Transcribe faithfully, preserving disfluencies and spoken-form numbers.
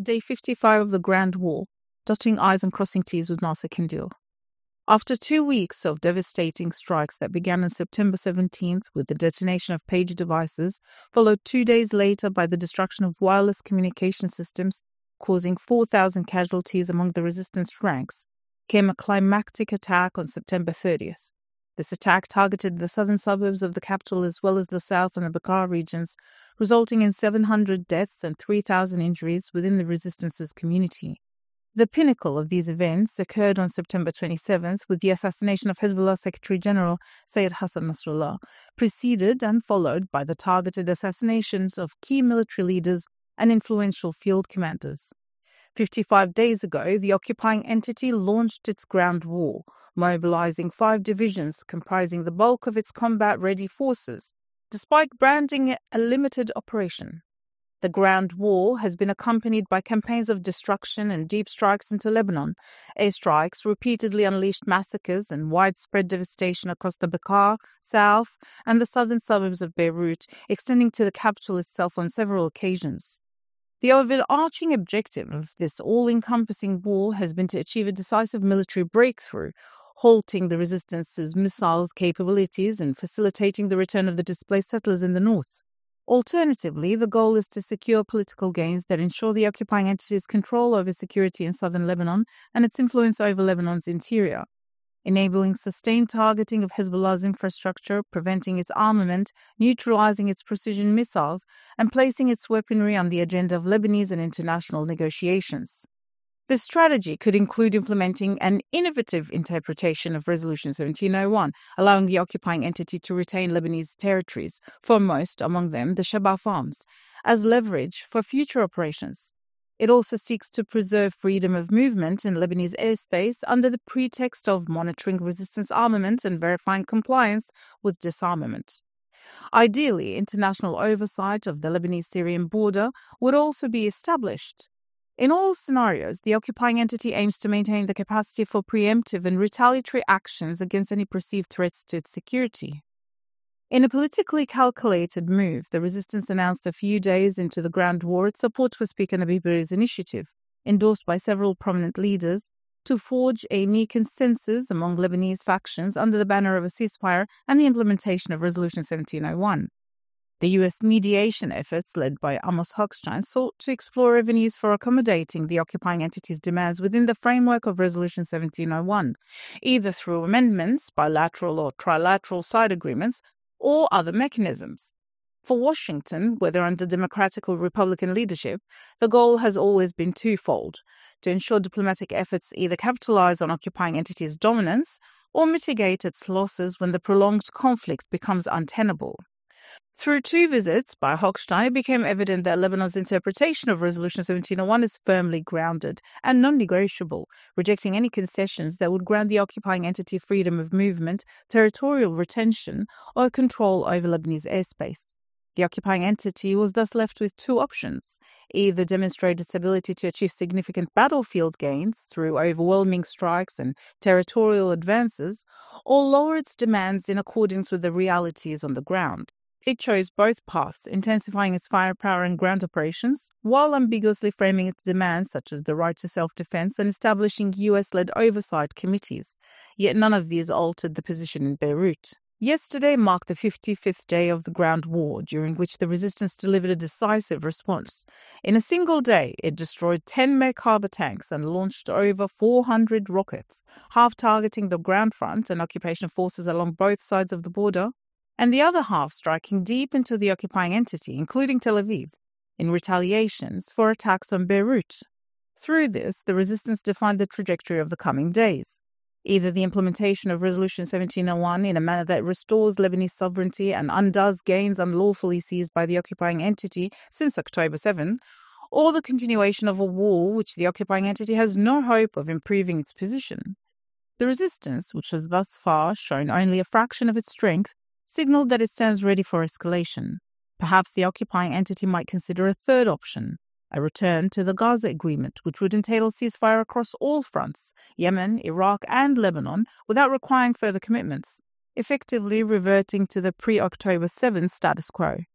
Day fifty-five of the Grand War, dotting I's and crossing T's with Nasser Kandil. After two weeks of devastating strikes that began on September seventeenth with the detonation of page devices, followed two days later by the destruction of wireless communication systems, causing four thousand casualties among the resistance ranks, came a climactic attack on September thirtieth. This attack targeted the southern suburbs of the capital as well as the south and the Bekaa regions, resulting in seven hundred deaths and three thousand injuries within the resistance's community. The pinnacle of these events occurred on September twenty-seventh with the assassination of Hezbollah Secretary General Sayyid Hassan Nasrallah, preceded and followed by the targeted assassinations of key military leaders and influential field commanders. fifty-five days ago, the occupying entity launched its ground war, mobilizing five divisions comprising the bulk of its combat-ready forces, despite branding it a limited operation. The ground war has been accompanied by campaigns of destruction and deep strikes into Lebanon. Airstrikes repeatedly unleashed massacres and widespread devastation across the Bekaa, south, and the southern suburbs of Beirut, extending to the capital itself on several occasions. The overarching objective of this all-encompassing war has been to achieve a decisive military breakthrough, halting the resistance's missiles capabilities and facilitating the return of the displaced settlers in the north. Alternatively, the goal is to secure political gains that ensure the occupying entity's control over security in southern Lebanon and its influence over Lebanon's interior, enabling sustained targeting of Hezbollah's infrastructure, preventing its armament, neutralizing its precision missiles, and placing its weaponry on the agenda of Lebanese and international negotiations. This strategy could include implementing an innovative interpretation of Resolution seventeen oh one, allowing the occupying entity to retain Lebanese territories, foremost among them the Shabaa farms, as leverage for future operations. It also seeks to preserve freedom of movement in Lebanese airspace under the pretext of monitoring resistance armament and verifying compliance with disarmament. Ideally, international oversight of the Lebanese-Syrian border would also be established. In all scenarios, the occupying entity aims to maintain the capacity for preemptive and retaliatory actions against any perceived threats to its security. In a politically calculated move, the resistance announced a few days into the Grand War its support for Speaker Nabih Berri's initiative, endorsed by several prominent leaders, to forge a near consensus among Lebanese factions under the banner of a ceasefire and the implementation of Resolution seventeen oh one. The U S mediation efforts led by Amos Hochstein sought to explore avenues for accommodating the occupying entity's demands within the framework of Resolution seventeen oh one, either through amendments, bilateral or trilateral side agreements, or other mechanisms. For Washington, whether under Democratic or Republican leadership, the goal has always been twofold: to ensure diplomatic efforts either capitalize on occupying entities' dominance or mitigate its losses when the prolonged conflict becomes untenable. Through two visits by Hochstein, it became evident that Lebanon's interpretation of Resolution seventeen oh one is firmly grounded and non-negotiable, rejecting any concessions that would grant the occupying entity freedom of movement, territorial retention, or control over Lebanese airspace. The occupying entity was thus left with two options: either demonstrate its ability to achieve significant battlefield gains through overwhelming strikes and territorial advances, or lower its demands in accordance with the realities on the ground. It chose both paths, intensifying its firepower and ground operations, while ambiguously framing its demands such as the right to self-defense and establishing U S-led oversight committees. Yet none of these altered the position in Beirut. Yesterday marked the fifty-fifth day of the Ground War, during which the resistance delivered a decisive response. In a single day, it destroyed ten Merkaba tanks and launched over four hundred rockets, half targeting the ground front and occupation forces along both sides of the border, and the other half striking deep into the occupying entity, including Tel Aviv, in retaliations for attacks on Beirut. Through this, the resistance defined the trajectory of the coming days: either the implementation of Resolution seventeen oh one in a manner that restores Lebanese sovereignty and undoes gains unlawfully seized by the occupying entity since October seventh, or the continuation of a war which the occupying entity has no hope of improving its position. The resistance, which has thus far shown only a fraction of its strength, signaled that it stands ready for escalation. Perhaps the occupying entity might consider a third option: a return to the Gaza Agreement, which would entail a ceasefire across all fronts, Yemen, Iraq, and Lebanon, without requiring further commitments, effectively reverting to the pre-October seventh status quo.